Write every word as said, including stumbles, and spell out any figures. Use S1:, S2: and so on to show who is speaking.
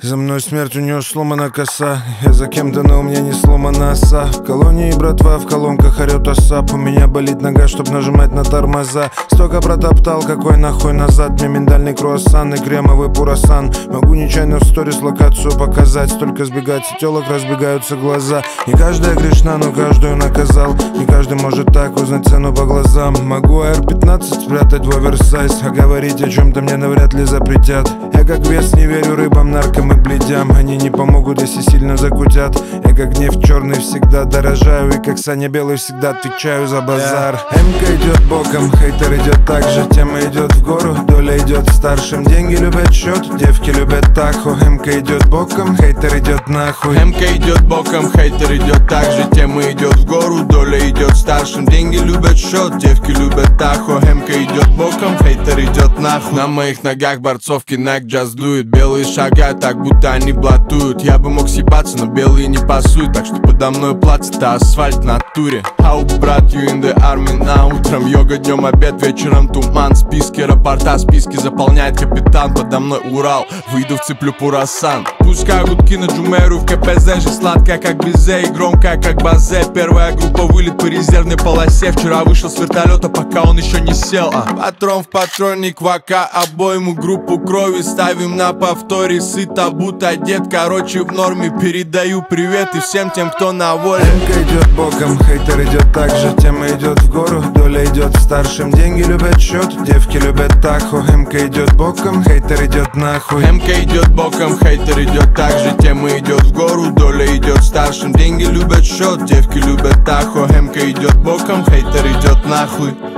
S1: За мной смерть, у нее сломана коса. Я за кем-то, но у меня не сломана оса. В колонии братва, в колонках орет осап. У меня болит нога, чтоб нажимать на тормоза. Столько протоптал, какой нахуй назад. Мне миндальный круассан и кремовый пурасан. Могу нечаянно в сторис локацию показать. Столько сбегать, и телок разбегаются глаза. Не каждая грешна, но каждую наказал. Не каждый может так узнать цену по глазам. Могу эр пятнадцать спрятать в оверсайз, а говорить о чем-то мне навряд ли запретят. Я как вес не верю рыбам, наркам и бледям. Они не помогут, если сильно закутят. Я как нефть черный всегда дорожаю. И как Саня Белый всегда отвечаю за базар. Эмка идет боком, хейтер идет так же. Тема идет в гору, доля идет старшим. Деньги любят счет, девки любят таху. Эмка идет боком, хейтер идет нахуй.
S2: Эмка идет боком, хейтер идет так же. Тема идет в гору, доля идет старшим. Деньги любят счет, девки любят таху. Эмка идет боком, хейтер идет нахуй. На моих ногах борцовки Nike джаз дует. Белые шагают так, будто они блатуют. Я бы мог съебаться, но белые не пасуют. Так что подо мной плацет-то асфальт в натуре. Ау, брат, you in the army. На утром йога, днем обед, вечером туман. Списки рапорта, списки заполняет капитан. Подо мной Урал, выйду вцеплю пурасан. Пускай гудки на Джумеру в ка пэ зэ же. Сладкая как безе и громкая как базе. Первая группа вылет по резервной полосе. Вчера вышел с вертолета, пока он еще не сел. а. Патрон в патронник, вака, обойму, группу крови ставим на повторе. Сыто, будто одет, короче в норме. Передаю привет и всем тем, кто на воле.
S1: Эмка идет боком, хейтер идет так же. Тема идет в гору, доля идет старшим. Деньги любят счет, девки любят таху. Эмка идет боком, хейтер идет нахуй.
S2: Эмка идет боком, хейтер идет так же. Тема идет в гору, доля идет старшим. Деньги любят счет, девки любят таху. Эмка идет боком, хейтер идет нахуй.